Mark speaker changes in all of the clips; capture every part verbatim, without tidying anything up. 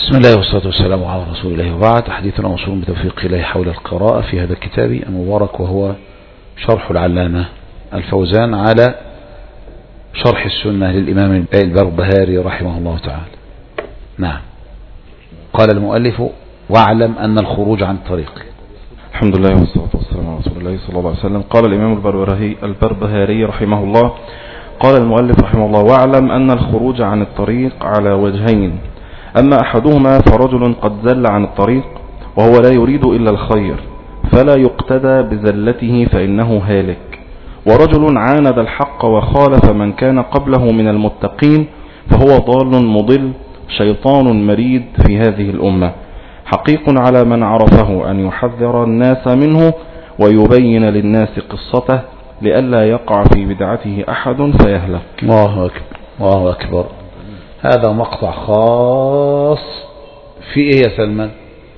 Speaker 1: بسم الله والصلاة والسلام على رسول الله، وبعد. حديثنا موصول بتوفيق الله حول القراءة في هذا الكتاب المبارك، وهو شرح العلامة الفوزان على شرح السنة للإمام البربهاري رحمه الله تعالى. نعم. قال المؤلف: واعلم أن الخروج عن الطريق.
Speaker 2: الحمد لله والصلاة والسلام على رسول الله صلى الله عليه وسلم. قال الإمام البربهاري رحمه الله: قال المؤلف رحمه الله: واعلم أن الخروج عن الطريق على وجهين، أما أحدهما فرجل قد زل عن الطريق وهو لا يريد إلا الخير فلا يقتدى بزلته فإنه هالك، ورجل عاند الحق وخالف من كان قبله من المتقين فهو ضال مضل شيطان مريد في هذه الأمة، حقيق على من عرفه أن يحذر الناس منه ويبين للناس قصته لئلا يقع في بدعته أحد فيهلك.
Speaker 1: الله أكبر، الله أكبر. هذا مقطع خاص في ايه يا سلمان؟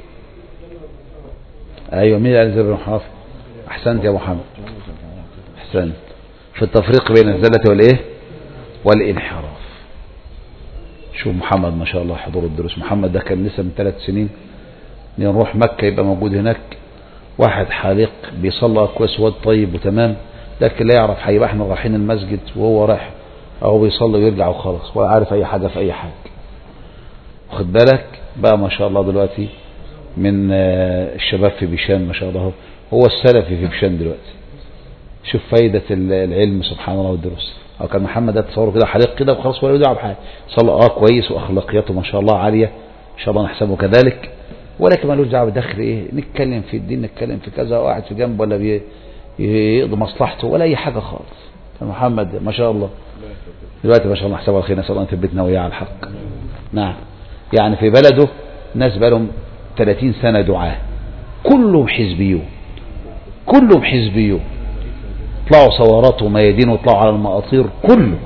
Speaker 1: ايوه، مين قال زبر محافظ؟ احسنت يا محمد، احسنت. في التفريق بين الزلة والايه والانحراف. شوف محمد ما شاء الله حضور الدروس. محمد ده كان لسه من ثلاث سنين نروح مكة يبقى موجود هناك واحد حالق بيصلى كويس واد طيب وتمام، لكن لا يعرف هيبقى احنا رايحين المسجد وهو رايح اهو بيصلي ويرجع وخلاص، ولا عارف اي حاجة في اي حاجة. واخد بالك بقى ما شاء الله دلوقتي من الشباب في بيشان ما شاء الله، هو السلفي في بيشان دلوقتي. شوف فايدة العلم سبحان الله والدروس. او كان محمد ده تصوره كده حليق كده وخلاص ولا يدعى بحاجة، صلى اه كويس واخلاقياته ما شاء الله عالية ان شاء الله نحسبه كذلك، ولكن مالوش دعوه بدخل ايه نتكلم في الدين نتكلم في كذا وقاعد في جنب ولا بيقضي مصلحته ولا اي حاجة خالص. محمد ما شاء الله دلوقتي ما شاء الله حسابه الخير، نسأل الله ان يثبتنا وياه على الحق. نعم. يعني في بلده ناس بقالهم ثلاثين سنة دعاة كلهم حزبيون، كلهم حزبيون، طلعوا صورات وميادين وطلعوا على المقاطير كله.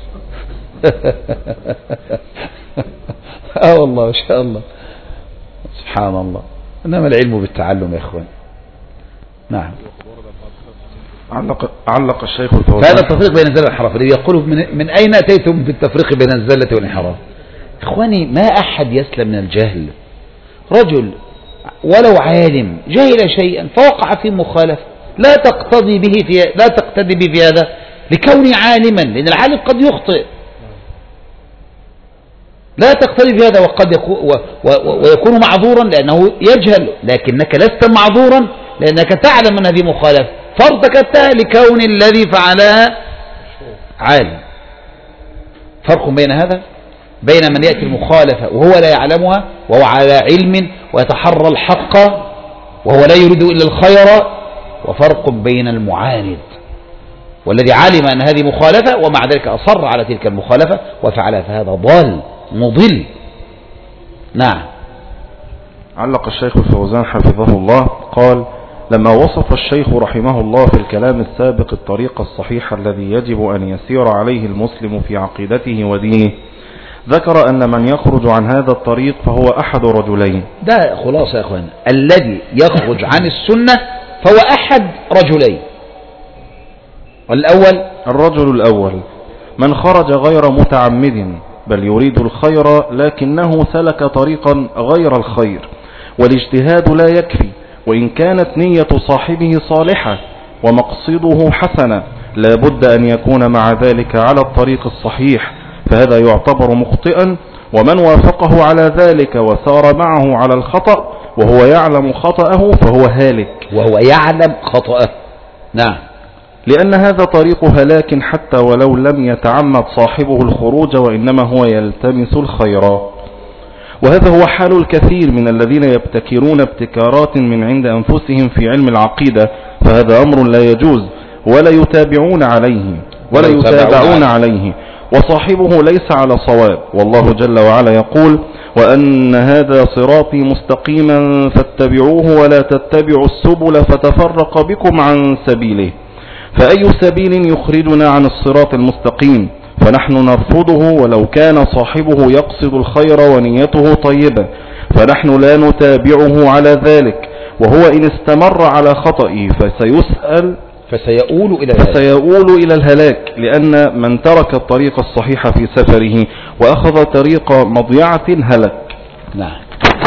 Speaker 1: اه والله ما شاء الله سبحان الله. انما العلم بالتعلم يا اخوان. نعم.
Speaker 2: علق, علق الشيخ الفوزان.
Speaker 1: فهذا التفريق بين الزلة والانحراف اللي يقول من, من أين أتيتم بالتفريق بين الزلة والانحراف؟ إخواني ما أحد يسلم من الجهل. رجل ولو عالم جهل شيئا فوقع في مخالفة لا تقتضي به في لا تقتدي به في هذا لكونه عالما، لأن العالم قد يخطئ، لا تقتدي بهذا وقد يكون ويكون معذورا لأنه يجهل، لكنك لست معذورا لأنك تعلم أن هذه مخالفة فارتكبتها لكون الذي فعلها عالم. فرق بين هذا بين من يأتي المخالفة وهو لا يعلمها وهو على علم ويتحرى الحق وهو لا يريد إلا الخير، وفرق بين المعاند والذي علم أن هذه مخالفة ومع ذلك أصر على تلك المخالفة وفعلها، فهذا ضال مضل. نعم.
Speaker 2: علق الشيخ الفوزان حفظه الله قال: لما وصف الشيخ رحمه الله في الكلام السابق الطريق الصحيح الذي يجب أن يسير عليه المسلم في عقيدته ودينه، ذكر أن من يخرج عن هذا الطريق فهو أحد رجلين.
Speaker 1: ده خلاصة يا أخوان، الذي يخرج عن السنة فهو أحد رجلين. والأول
Speaker 2: الرجل الأول من خرج غير متعمد بل يريد الخير لكنه سلك طريقا غير الخير، والاجتهاد لا يكفي وإن كانت نية صاحبه صالحة ومقصده حسنة لا بد أن يكون مع ذلك على الطريق الصحيح، فهذا يعتبر مخطئا، ومن وافقه على ذلك وسار معه على الخطأ وهو يعلم خطأه فهو هالك.
Speaker 1: وهو يعلم خطأه. نعم.
Speaker 2: لأن هذا طريق هلاك حتى ولو لم يتعمد صاحبه الخروج وإنما هو يلتمس الخيرات، وهذا هو حال الكثير من الذين يبتكرون ابتكارات من عند أنفسهم في علم العقيدة، فهذا أمر لا يجوز ولا يتابعون عليه ولا يتابعون عليه وصاحبه ليس على صواب. والله جل وعلا يقول: وأن هذا صراطي مستقيما فاتبعوه ولا تتبعوا السبل فتفرق بكم عن سبيله، فأي سبيل يخرجنا عن الصراط المستقيم؟ فنحن نرفضه ولو كان صاحبه يقصد الخير ونيته طيبة، فنحن لا نتابعه على ذلك، وهو إن استمر على خطئه فسيسأل
Speaker 1: فسيؤول إلى الهلاك.
Speaker 2: فسيؤول إلى الهلاك، لأن من ترك الطريق الصحيح في سفره وأخذ طريق مضيعة هلك.
Speaker 1: نعم.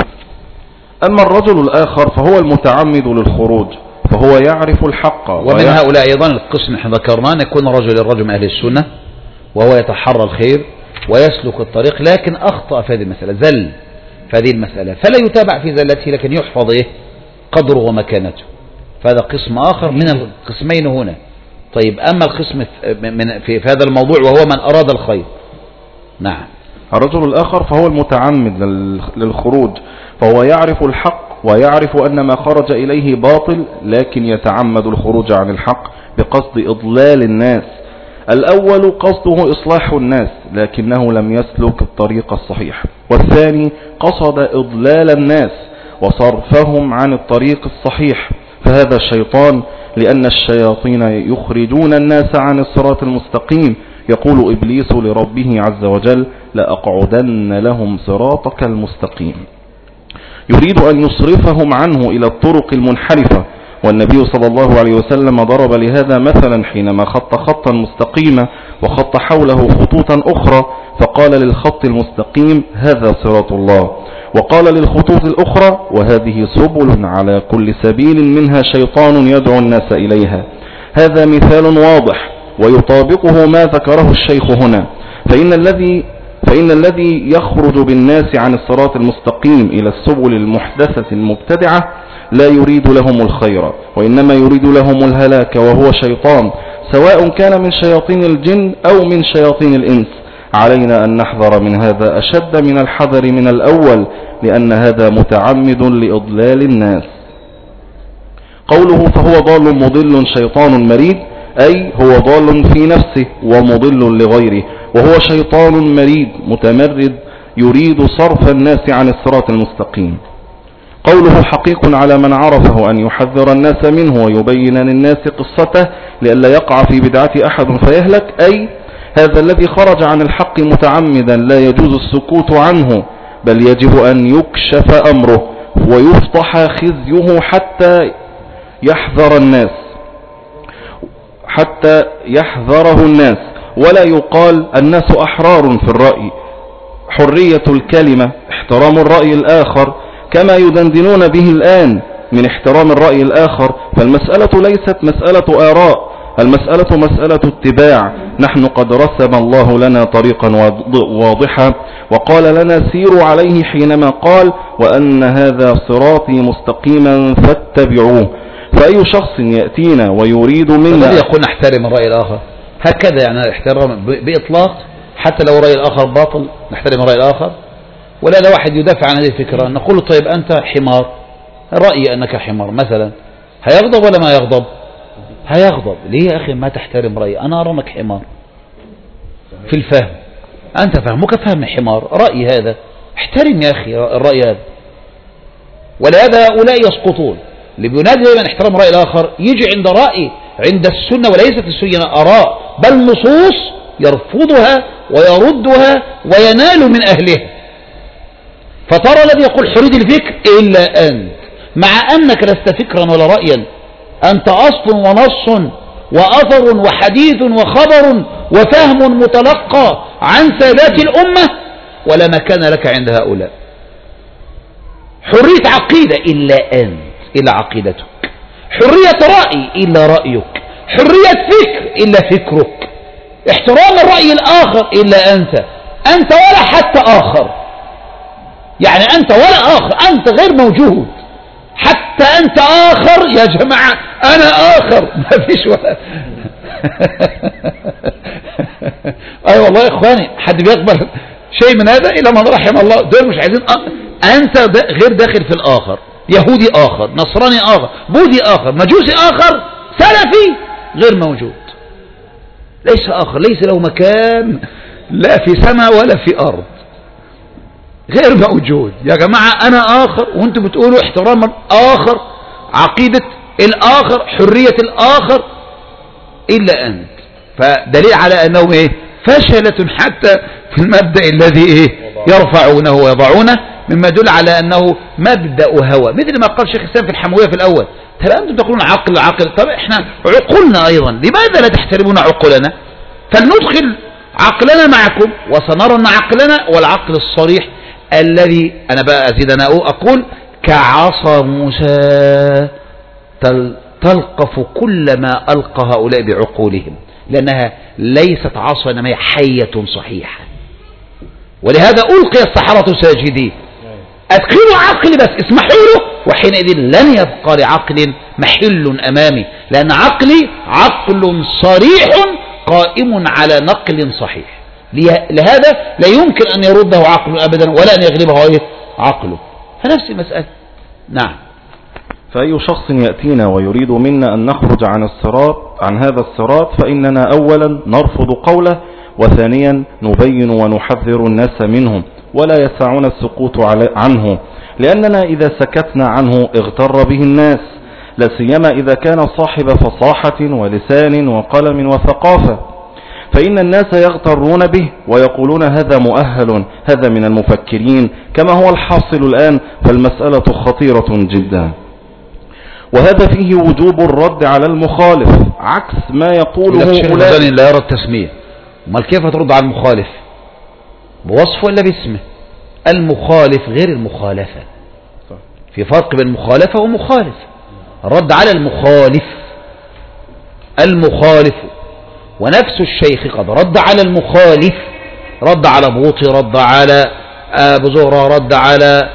Speaker 2: أما الرجل الآخر فهو المتعمد للخروج، فهو يعرف الحق.
Speaker 1: ومن هؤلاء أيضا القسم نحن ذكرناه أن يكون رجل الرجل من أهل السنة وهو يتحرى الخير ويسلك الطريق، لكن أخطأ في هذه المسألة، زل في هذه المسألة، فلا يتابع في زلته، لكن يحفظ إيه قدره ومكانته. فهذا قسم آخر من القسمين هنا. طيب أما القسم من في هذا الموضوع وهو من أراد الخير. نعم.
Speaker 2: الرجل الآخر فهو المتعمد للخروج، فهو يعرف الحق ويعرف أن ما خرج إليه باطل، لكن يتعمد الخروج عن الحق بقصد إضلال الناس. الأول قصده إصلاح الناس لكنه لم يسلك الطريق الصحيح، والثاني قصد إضلال الناس وصرفهم عن الطريق الصحيح، فهذا الشيطان، لأن الشياطين يخرجون الناس عن الصراط المستقيم. يقول إبليس لربه عز وجل: لأقعدن لهم صراطك المستقيم. يريد أن يصرفهم عنه إلى الطرق المنحرفة، والنبي صلى الله عليه وسلم ضرب لهذا مثلا حينما خط خطا مستقيما وخط حوله خطوطا أخرى، فقال للخط المستقيم: هذا صراط الله، وقال للخطوط الأخرى: وهذه سبل على كل سبيل منها شيطان يدعو الناس إليها. هذا مثال واضح ويطابقه ما ذكره الشيخ هنا، فإن الذي فإن الذي يخرج بالناس عن الصراط المستقيم إلى السبل المحدثة المبتدعة لا يريد لهم الخير، وإنما يريد لهم الهلاك، وهو شيطان، سواء كان من شياطين الجن أو من شياطين الإنس. علينا أن نحذر من هذا أشد من الحذر من الأول، لأن هذا متعمد لإضلال الناس. قوله فهو ضال مضل شيطان مريد، أي هو ضال في نفسه ومضل لغيره، وهو شيطان مريد متمرد يريد صرف الناس عن الصراط المستقيم. قوله حقيق على من عرفه أن يحذر الناس منه ويبين للناس قصته لئلا يقع في بدعة أحد فيهلك، أي هذا الذي خرج عن الحق متعمدا لا يجوز السكوت عنه، بل يجب أن يكشف أمره ويفضح خزيه حتى يحذر الناس حتى يحذره الناس، ولا يقال الناس أحرار في الرأي. حرية الكلمة احترام الرأي الآخر، كما يدندنون به الآن من احترام الرأي الآخر، فالمسألة ليست مسألة آراء، المسألة مسألة اتباع. نحن قد رسم الله لنا طريقا واضحا وقال لنا سيروا عليه حينما قال: وأن هذا صراطي مستقيما فاتبعوه. فأي شخص يأتينا ويريد منا،
Speaker 1: الذي يقول نحترم الرأي الآخر هكذا، يعني الاحترام بإطلاق، حتى لو رأي الآخر باطل نحترم الرأي الآخر. ولا لا واحد يدافع عن هذه الفكرة، نقول له: طيب أنت حمار، رأيي أنك حمار مثلا، هيغضب ولا ما يغضب؟ هيغضب. ليه يا أخي ما تحترم رأيي؟ أنا أرى أنك حمار في الفهم، أنت فهمك فهم حمار، رأيي هذا، احترم يا أخي الرأي هذا. ولهذا هؤلاء يسقطون، اللي بينادي دائما احترام رأي الآخر يجي عند رأي عند السنة، وليست السنة آراء بل نصوص، يرفضها ويردها وينال من أهلها. فترى الذي يقول حرية الفكر إلا أنت، مع أنك لست فكرا ولا رأيا، أنت أصل ونص وأثر وحديث وخبر وفهم متلقى عن سادات الأمة، ولا مكان لك عند هؤلاء. حرية عقيدة إلا أنت، إلا عقيدتك. حرية رأي إلا رأيك. حرية فكر إلا فكرك. احترام الرأي الآخر إلا أنت. أنت ولا حتى آخر، يعني أنت ولا آخر، أنت غير موجود. حتى أنت آخر يا جماعة، أنا آخر، ما فيش ولا أي أيوة والله يا إخواني، حد بيقبل شيء من هذا إلا من رحم الله. دول مش عايزين أ... أنت غير داخل في الآخر، يهودي آخر، نصراني آخر، بوذي آخر، مجوسي آخر، سلفي غير موجود، ليس آخر، ليس له مكان لا في سماء ولا في أرض، غير موجود يا جماعة. أنا آخر وأنتم بتقولوا احترام الآخر، عقيدة الآخر، حرية الآخر إلا أنت. فدليل على أنه إيه؟ فشلة حتى في المبدأ الذي إيه؟ يرفعونه ويضعونه، مما يدل على أنه مبدأ هوى، مثل ما قال شيخ الإسلام في الحموية في الأول: ترى أنتم تقولون عقل عقل، طب إحنا عقولنا أيضا، لماذا لا تحترمون عقولنا؟ فلندخل عقلنا معكم وسنرى أن عقلنا والعقل الصريح الذي أنا بقى أزيد أنا أقول كعصا موسى تلقف كل ما ألقى هؤلاء بعقولهم، لأنها ليست عصا إنما هي حية صحيحة. ولهذا ألقي السحرة ساجدين. أدخلوا عقل بس اسمحوا له، وحينئذ لن يبقى لعقل محل أمامي، لأن عقلي عقل صريح قائم على نقل صحيح. لهذا لا يمكن أن يرده عقل أبدا ولا أن يغلبه عقله. فنفس المسألة. نعم.
Speaker 2: فأي شخص يأتينا ويريد منا أن نخرج عن الصراط عن هذا الصراط فإننا أولا نرفض قوله، وثانيا نبين ونحذر الناس منهم، ولا يسعنا السكوت عنه، لأننا إذا سكتنا عنه اغتر به الناس، لا سيما إذا كان صاحب فصاحة ولسان وقلم وثقافة، فإن الناس يغترون به ويقولون هذا مؤهل، هذا من المفكرين، كما هو الحاصل الآن. فالمسألة خطيرة جدا، وهذا فيه وجوب الرد على المخالف عكس ما يقوله
Speaker 1: أولئك. لا يرى التسمية، ما كيف ترد على المخالف؟ بوصفه ولا باسمه؟ المخالف غير المخالفة، في فرق بين مخالفة ومخالف. الرد على المخالف المخالف، ونفس الشيخ قد رد على المخالف، رد على بوطي، رد على أبو زهرة، رد على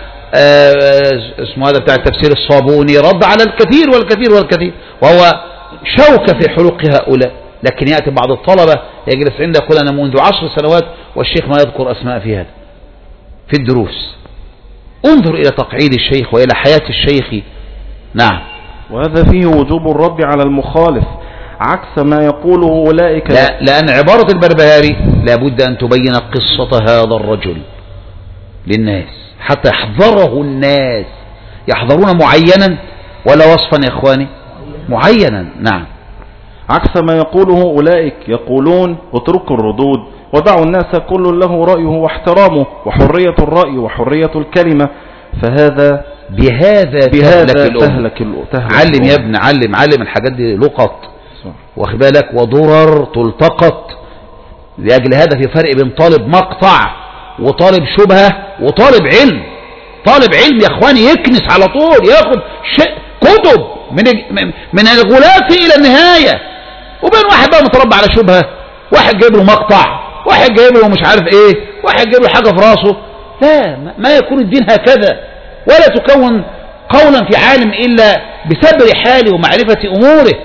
Speaker 1: اسمه هذا بتاع التفسير الصابوني، رد على الكثير والكثير والكثير، وهو شوكة في حلق هؤلاء. لكن يأتي بعض الطلبة يجلس عنده يقول أنا منذ عشر سنوات والشيخ ما يذكر أسماء في هذا في الدروس. انظر إلى تقعيد الشيخ وإلى حياة الشيخ. نعم.
Speaker 2: وهذا فيه وجوب الرد على المخالف عكس ما يقوله أولئك.
Speaker 1: لا، لأن عبارة البربهاري لابد أن تبين قصة هذا الرجل للناس حتى يحضره الناس. يحضرون معينا ولا وصفا يا إخواني؟ معينا. نعم.
Speaker 2: عكس ما يقوله أولئك، يقولون اتركوا الردود ودعوا الناس كل له رأيه واحترامه وحرية الرأي وحرية الكلمة، فهذا
Speaker 1: بهذا,
Speaker 2: بهذا
Speaker 1: تهلك,
Speaker 2: تهلك, تهلك
Speaker 1: علم يا ابن علم علم الحاجات دي لقط واخد بالك وضرر تلتقط. لأجل هذا في فرق بين طالب مقطع وطالب شبهة وطالب علم. طالب علم يا اخواني يكنس على طول، ياخد كتب من من الغلاف الى النهاية، وبين واحد بقى متربى على شبهة، واحد جايب له مقطع، واحد جايب له مش عارف ايه، واحد جايب له حاجة في راسه. لا، ما يكون الدين هكذا، ولا تكون قولا في عالم الا بسبر حاله ومعرفة اموره.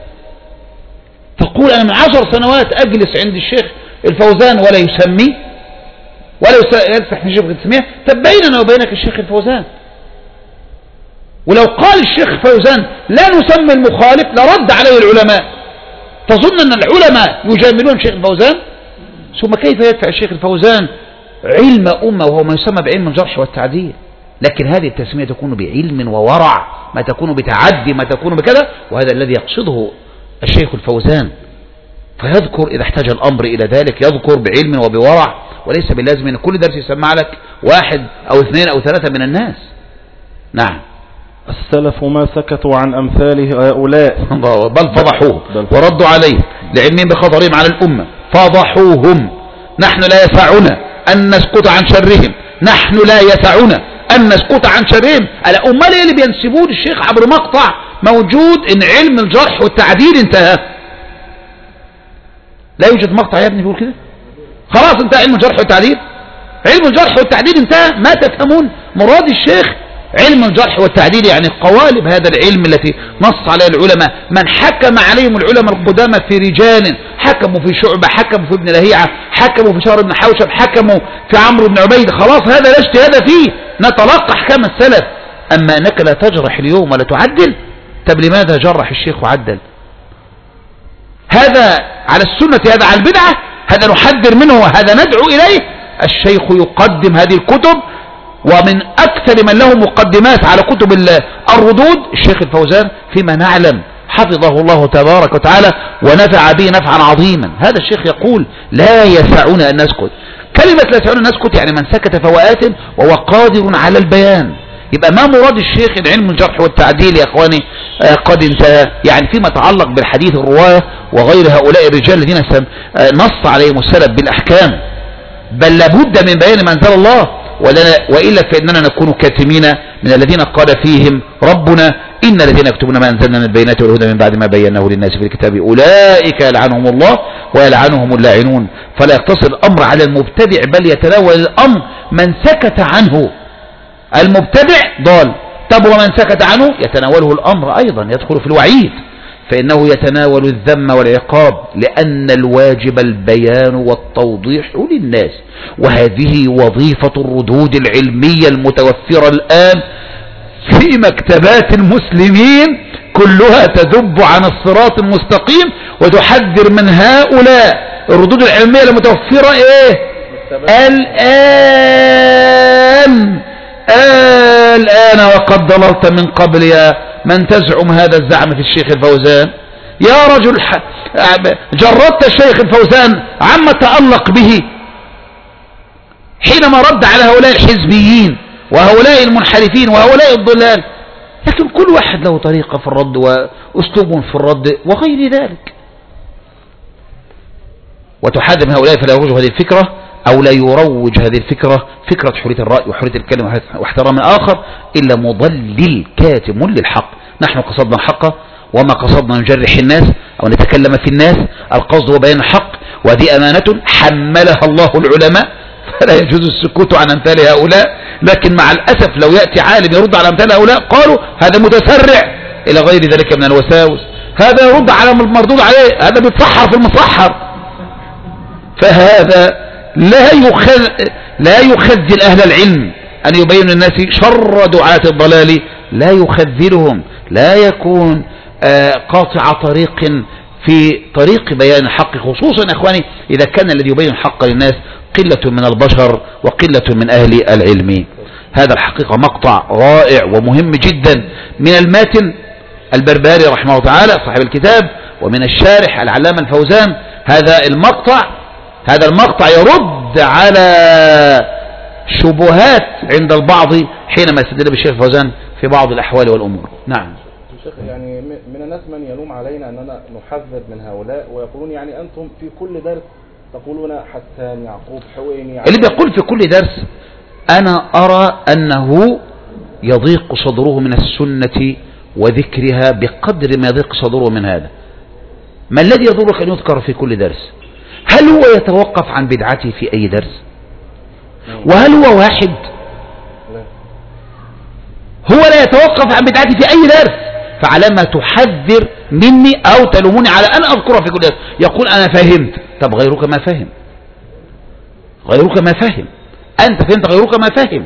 Speaker 1: تقول انا من عشر سنوات اجلس عند الشيخ الفوزان ولا يسمي ولا يلسح في شبه التسمية. طب بيننا وبينك الشيخ الفوزان، ولو قال الشيخ الفوزان لا نسمي المخالف لرد عليه العلماء. تظن ان العلماء يجاملون الشيخ الفوزان؟ ثم كيف يدفع الشيخ الفوزان علم أمة وهو ما يسمى بعلم الجرح والتعديل؟ لكن هذه التسمية تكون بعلم وورع، ما تكون بتعدي، ما تكون بكذا، وهذا الذي يقصده الشيخ الفوزان. فيذكر إذا احتاج الأمر إلى ذلك، يذكر بعلم وبورع، وليس باللازم أن كل درس يسمع لك واحد أو اثنين أو ثلاثة من الناس. نعم.
Speaker 2: السلف ما سكتوا عن أمثال هؤلاء
Speaker 1: بل فضحوه وردوا عليه لعلمهم بخطرهم على الأمة، فضحوهم. نحن لا يسعنا أن نسكت عن شرهم، نحن لا يسعنا أن نسكت عن شرهم. ألا أمال اللي بينسبون الشيخ عبر مقطع موجود إن علم الجرح والتعديل انتهى؟ لا يوجد مقطع يا ابني بيقول كده؟ خلاص انتهى علم الجرح والتعديل. علم الجرح والتعديل انتهى. ما تفهمون مراد الشيخ؟ علم الجرح والتعديل يعني قوالب هذا العلم التي نص عليها العلماء، من حكم عليهم العلماء القدامى في رجال، حكموا في شعبة، حكموا في ابن لهيعة، حكموا في شهر بن حوشب، حكموا في عمرو بن عبيد. خلاص هذا لا اجتهاد فيه، نتلقى احكام السلف. اما انك لا تجرح اليوم ولا تعدل، طب لماذا جرح الشيخ وعدل؟ هذا على السنة، هذا على البدعة، هذا نحذر منه وهذا ندعو إليه. الشيخ يقدم هذه الكتب، ومن أكثر من له مقدمات على كتب الردود الشيخ الفوزان فيما نعلم، حفظه الله تبارك وتعالى ونفع به نفعا عظيما. هذا الشيخ يقول لا يسعنا أن نسكت. كلمة لا يسعنا أن نسكت يعني من سكت فوآت وهو قادر على البيان. يبقى ما مراد الشيخ العلم الجرح والتعديل يا اخواني آه قد انتهى، يعني فيما يتعلق بالحديث الرواية وغير هؤلاء الرجال الذين آه نص عليهم السلف بالأحكام. بل لابد من بيان ما أنزل الله وإلا فإننا نكون كاتمين من الذين قال فيهم ربنا إن الذين يكتبون ما أنزلنا من البينات والهدى من بعد ما بيناه للناس في الكتاب أولئك يلعنهم الله ويلعنهم اللاعنون. فلا يقتصر الأمر على المبتدع بل يتناول الأمر من سكت عنه. المبتدع ضال، طب ومن سكت عنه يتناوله الأمر أيضا، يدخل في الوعيد، فإنه يتناول الذم والعقاب، لأن الواجب البيان والتوضيح للناس. وهذه وظيفة الردود العلمية المتوفرة الآن في مكتبات المسلمين، كلها تذب عن الصراط المستقيم وتحذر من هؤلاء. الردود العلمية المتوفرة ايه الآن الآن وقد ضللت من قبل يا من تزعم هذا الزعم في الشيخ الفوزان. يا رجل جردت الشيخ الفوزان عما تألق به حينما رد على هؤلاء الحزبيين وهؤلاء المنحرفين وهؤلاء الضلال، لكن كل واحد له طريقة في الرد وأسلوب في الرد وغير ذلك. وتحاذر من هؤلاء فلا يروج هذه الفكرة أو لا يروج هذه الفكرة، فكرة حرية الرأي وحرية الكلمة واحترام الآخر، إلا مضلل كاتم للحق. نحن قصدنا الحق وما قصدنا نجرح الناس أو نتكلم في الناس، القصد هو بيان الحق، وهذه أمانة حملها الله العلماء، فلا يجوز السكوت عن أمثال هؤلاء. لكن مع الأسف لو يأتي عالم يرد على أمثال هؤلاء قالوا هذا متسرع إلى غير ذلك من الوساوس، هذا يرد على المردود عليه، هذا بيتصحر في المصحر. فهذا لا يخذ لا يخذل أهل العلم أن يبين للناس شر دعاة الضلال، لا يخذلهم، لا يكون آه قاطع طريق في طريق بيان الحق، خصوصا أخواني إذا كان الذي يبين الحق للناس قلة من البشر وقلة من أهل العلم. هذا الحقيقة مقطع رائع ومهم جدا من الماتن البربري رحمه الله تعالى صاحب الكتاب، ومن الشارح العلامة الفوزان. هذا المقطع هذا المقطع يرد على شبهات عند البعض حينما يستدل بالشيخ الفوزان في بعض الأحوال والأمور. نعم
Speaker 2: شيخ، يعني من الناس من يلوم علينا أننا نحذر من هؤلاء ويقولون يعني أنتم في كل درس تقولون حسان يعقوب حويني.
Speaker 1: اللي بيقول في كل درس أنا أرى أنه يضيق صدره من السنة وذكرها بقدر ما يضيق صدره من هذا. ما الذي يضرك أن يذكر في كل درس؟ هل هو يتوقف عن بدعته في أي درس؟ وهل هو واحد؟ هو لا يتوقف عن بدعته في أي درس، فعلما تحذر مني أو تلومني على أن أذكره في كل درس. يقول أنا فهمت، طب غيرك ما فهم، غيرك ما فهم، أنت فهمت غيرك ما فهم.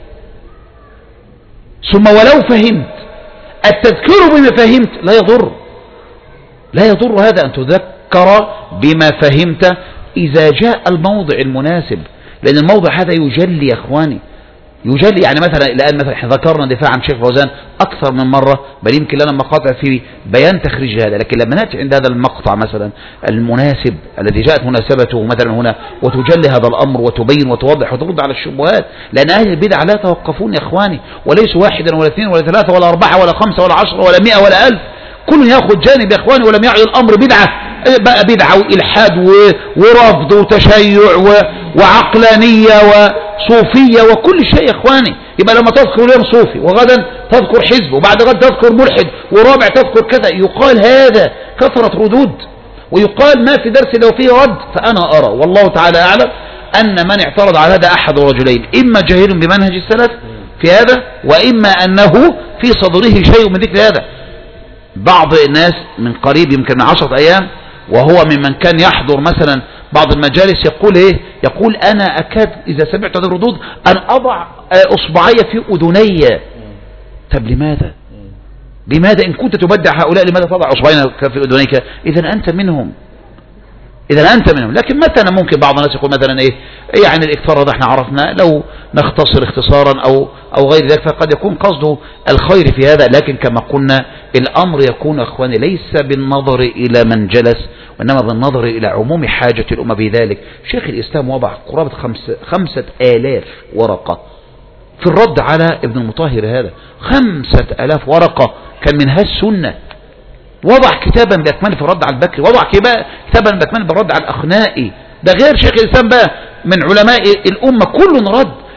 Speaker 1: ثم ولو فهمت التذكير بما فهمت لا يضر، لا يضر هذا أن تذكر بما فهمت إذا جاء الموضع المناسب، لأن الموضع هذا يجلي يا أخواني، يجلي. يعني مثلا الآن مثلا احنا ذكرنا دفاع عن شيخ فوزان أكثر من مرة، بل يمكن لنا مقاطع في بيان تخريج هذا، لكن لما نأتي عند هذا المقطع مثلا المناسب الذي جاءت مناسبته مثلا هنا وتجلي هذا الأمر وتبين وتوضح وترد على الشبهات، لأن أهل البدع لا يتوقفون يا أخواني، وليسوا واحدا ولا اثنين ولا ثلاثة ولا أربعة ولا خمسة ولا عشرة ولا مئة ولا ألف، كل يأخذ جانب يا أخواني ولم يعي الأمر بدعة بقى بدعة وإلحاد ورفض وتشيع وعقلانية وصوفية وكل شيء يا إخواني. يبقى لما تذكر اليوم صوفي وغدا تذكر حزب وبعد غد تذكر ملحد ورابع تذكر كذا، يقال هذا كثرة ردود، ويقال ما في درس لو فيه رد. فأنا أرى والله تعالى أعلم أن من اعترض على هذا أحد رجلين، إما جاهل بمنهج السلف في هذا، وإما أنه في صدره شيء من ذكر هذا. بعض الناس من قريب يمكن من عشرة أيام وهو ممن كان يحضر مثلا بعض المجالس يقول ايه، يقول انا اكاد اذا سمعت هذه الردود ان اضع اصبعي في اذني. طب لماذا لماذا ان كنت تبدع هؤلاء لماذا تضع اصبعين في اذنيك؟ اذا انت منهم، اذا انت منهم. لكن مثلا ممكن بعض الناس يقول مثلا ايه يعني الاكثار هذا احنا عرفنا، لو نختصر اختصارا او او غير ذلك، فقد يكون قصده الخير في هذا. لكن كما قلنا الامر يكون اخواني ليس بالنظر الى من جلس، وانما بالنظر الى عموم حاجة الامة بذلك. شيخ الاسلام وضع قرابة خمسة, خمسة الاف ورقة في الرد على ابن المطهر، هذا خمسة الاف ورقة كان منها السنة. وضع كتابا بأكمله في الرد على البكري، وضع كتابا بأكمله بالرد على الأخنائي، ده غير شيخ الإسلام بقى من علماء الأمة كل رد.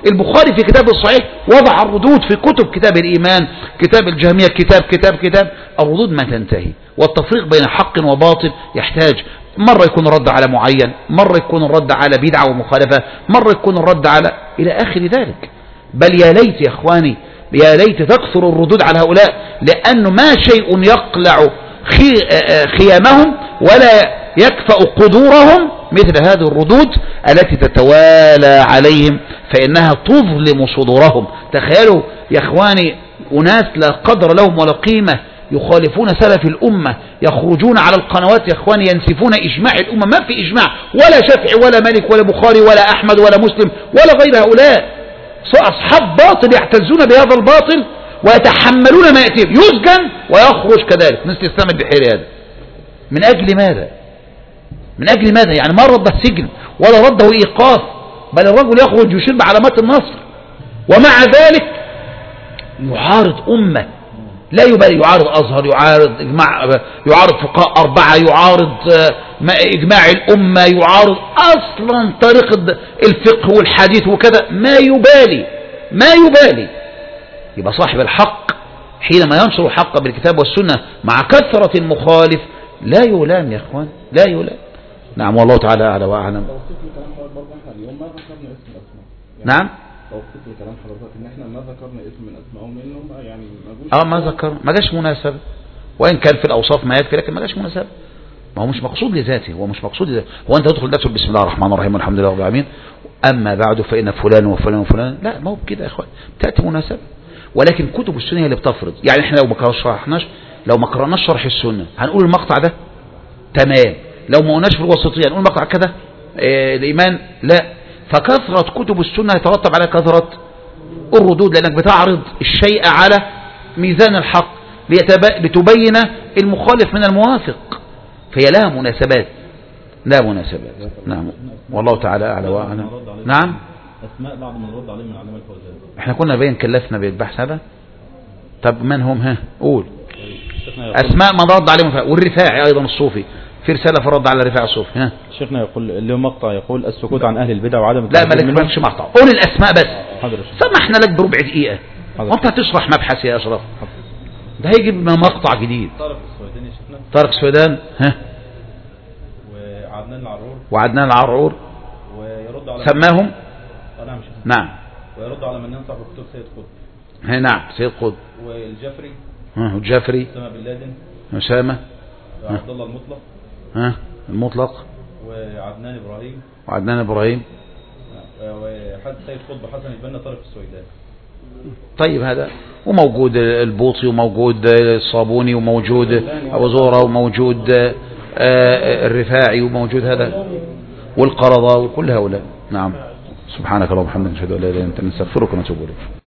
Speaker 1: البخاري في كتابه الصحيح وضع الردود في كتب كتاب الإيمان، كتاب الجهمية، كتاب كتاب كتاب الردود ما تنتهي. والتفريق بين حق وباطل يحتاج مرة يكون الرد على معين، مرة يكون الرد على بدعة ومخالفة، مرة يكون الرد على إلى آخر ذلك. بل يا ليت يا إخواني، يا ليت تكثر الردود على هؤلاء، لأنه ما شيء يقلع خيامهم ولا يكفأ قدورهم مثل هذه الردود التي تتوالى عليهم، فإنها تظلم صدورهم. تخيلوا يا إخواني أناس لا قدر لهم ولا قيمة يخالفون سلف الأمة، يخرجون على القنوات يا إخواني ينسفون إجماع الأمة. ما في إجماع، ولا شافعي ولا مالك ولا بخاري ولا أحمد ولا مسلم ولا غير هؤلاء، أصحاب باطل يعتزون بهذا الباطل ويتحملون ما يأتيهم، يسجن ويخرج كذلك مثل الإسلام البحيري هذا. من أجل ماذا؟ من أجل ماذا؟ يعني ما رده السجن ولا رده إيقاف، بل الرجل يخرج يشير بعلامات النصر، ومع ذلك يعارض أمة لا يبالي، يعارض أزهر، يعارض إجماع، يعارض فقهاء أربعة، يعارض إجماع الأمة، يعارض أصلا طريقة الفقه والحديث وكذا، ما يبالي ما يبالي. يبقى صاحب الحق حينما ينشر الحق بالكتاب والسنة مع كثرة المخالف لا يلام يا إخوان، لا يلام. نعم والله تعالى أعلى وأعلم. نعم
Speaker 2: لو افتكر كلام حضرتك ان احنا ما ذكرنا اسم من اسمائهم منهم، يعني
Speaker 1: اه ما ذكر، ما جاش مناسبة، وان كان في الاوصاف ما يكفي لكن ما جاش مناسبة. ما هو مش مقصود لذاته، هو مش مقصود لذاته. هو انت تدخل تكتب بسم الله الرحمن الرحيم والحمد لله رب العالمين اما بعد فان فلان وفلان وفلان، لا ما هو كده يا اخوان، تاتي مناسبة. ولكن كتب السنة هي اللي بتفرض. يعني احنا لو ما شرحناش، لو ما قرأناش شرح السنة هنقول المقطع ده تمام، لو ما قلناش في الوسطية هنقول المقطع كده إيه الإيمان، لا. فكثرة كتب السنة يترتب على كثرة الردود، لأنك بتعرض الشيء على ميزان الحق لتبين المخالف من الموافق، فهي لها مناسبات، لا مناسبات. نعم والله تعالى أعلى وأعلم. نعم
Speaker 2: أسماء بعض من رد عليه من علامة الفوزان.
Speaker 1: احنا كنا بين كلفنا بالبحث هذا. طب من هم؟ ها قول أسماء من رد عليهم، والرفاعي أيضا الصوفي في رسالة في الرد على الرفاعي الصوفي. ها
Speaker 2: شيخنا يقول له مقطع يقول السكوت عن أهل البدع وعدم
Speaker 1: لا مالك مالكش مقطع، قول الأسماء بس. سمحنا لك بربع دقيقة وانت هتشرح مبحث يا أشرف، ده هيجيب مقطع جديد.
Speaker 2: طارق السويداني يا شيخنا،
Speaker 1: طارق السويدان ها
Speaker 2: وعدنان العرعور
Speaker 1: وعدنان العرعور
Speaker 2: ويرد على
Speaker 1: سماهم
Speaker 2: نعم
Speaker 1: نعم
Speaker 2: ويرد على من ينصح بكتب سيد قطب.
Speaker 1: ها نعم سيد قطب
Speaker 2: والجفري
Speaker 1: ها والجفري
Speaker 2: أسامة بن لادن
Speaker 1: أسامة
Speaker 2: وعبد الله المطلق
Speaker 1: ها المطلق
Speaker 2: وعدنان إبراهيم
Speaker 1: وعدنان إبراهيم
Speaker 2: وحد سيد قطب حسن البنا طارق السويدان.
Speaker 1: طيب هذا وموجود البوطي وموجود الصابوني وموجود أبو زورة وموجود الرفاعي وموجود هذا والقرضاوي وكل هؤلاء. نعم سبحانك اللهم وبحمدك نشهد أن لا إله إلا أنت نستغفرك ونتوب إليك.